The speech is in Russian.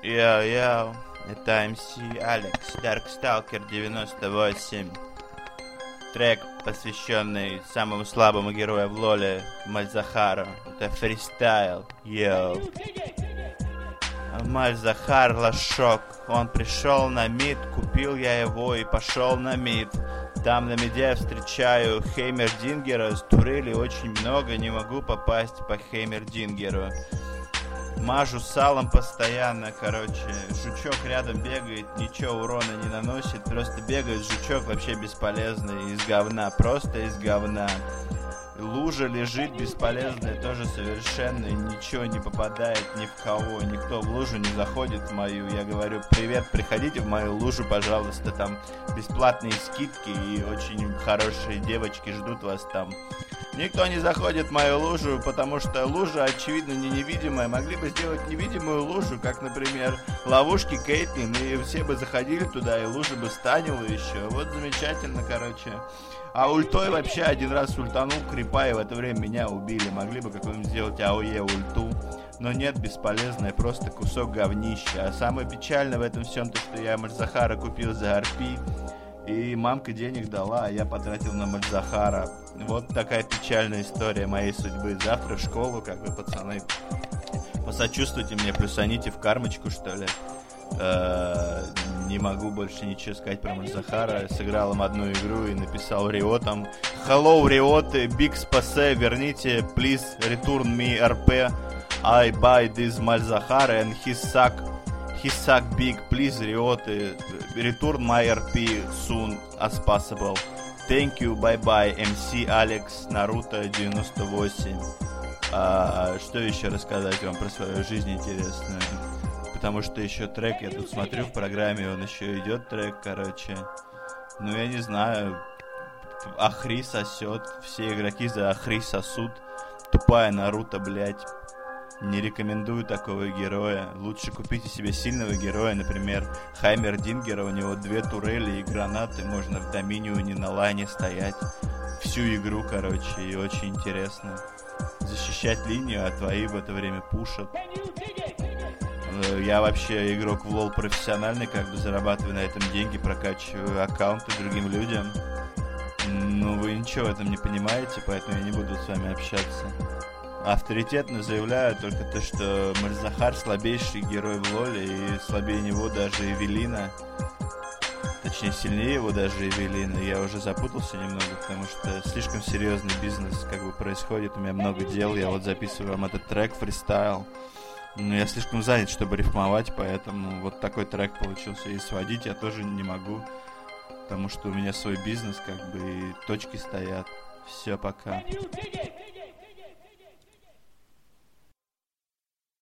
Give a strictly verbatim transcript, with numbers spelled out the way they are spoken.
Йоу-йоу, это эм си Алекс, Darkstalker девяносто восемь. Трек, посвященный самому слабому герою в лоле, Мальзахару. Это фристайл, йоу. Мальзахар лошок, он пришел на мид, купил я его и пошел на мид. Там на миде я встречаю Хеймердингера, с турели очень много, не могу попасть по Хеймердингеру. Мажу салом постоянно, короче, жучок рядом бегает, ничего урона не наносит, просто бегает жучок вообще бесполезный, из говна, просто из говна. Лужа лежит бесполезная, тоже совершенно, ничего не попадает ни в кого, никто в лужу не заходит в мою. Я говорю: привет, приходите в мою лужу, пожалуйста, там бесплатные скидки и очень хорошие девочки ждут вас там. Никто не заходит в мою лужу, потому что лужа, очевидно, не невидимая. Могли бы сделать невидимую лужу, как, например, ловушки Кейтлин, и все бы заходили туда, и лужа бы станила еще. Вот замечательно, короче. А ультой вообще один раз ультанул крипа, и в это время меня убили. Могли бы какую-нибудь сделать АОЕ ульту. Но нет, бесполезная, просто кусок говнища. А самое печальное в этом всем то, что я Мальзахара купил за ар пи. И мамка денег дала, а я потратил на Мальзахара. Вот такая печальная история моей судьбы. Завтра в школу, как бы, пацаны, посочувствуйте мне, плюсаните в кармочку, что ли. Э-э- не могу больше ничего сказать про Мальзахара. Сыграл им одну игру и написал Риотам: Hello, Риот, big спасе, верните, please return me ар пи. I buy this Malzahar and he suck. He suck big, please, Riot, return my ар пи soon as possible. Thank you, bye-bye, эм си Алекс, Наруто девяносто восемь. А, что еще рассказать вам про свою жизнь интересную? Потому что еще трек, я тут смотрю в программе, он еще идет, трек, короче. Ну, я не знаю, Ахри сосет, все игроки за Ахри сосут. Тупая Наруто, блять. Не рекомендую такого героя. Лучше купите себе сильного героя, например, Хаймердингера. У него две турели и гранаты. Можно в доминионе на лайне стоять всю игру, короче, и очень интересно. Защищать линию, а твои в это время пушат. Я вообще игрок в лол профессиональный, как бы зарабатываю на этом деньги, прокачиваю аккаунты другим людям. Ну, вы ничего в этом не понимаете, поэтому я не буду с вами общаться. Авторитетно заявляю только то, что Мальзахар слабейший герой в лоле, и слабее него даже Эвелина. Точнее, сильнее его даже Эвелина. Я уже запутался немного, потому что слишком серьезный бизнес как бы происходит. У меня много дел, я вот записываю вам этот трек, фристайл. Но я слишком занят, чтобы рифмовать, поэтому вот такой трек получился. И сводить я тоже не могу, потому что у меня свой бизнес, как бы, и точки стоят. Все, пока.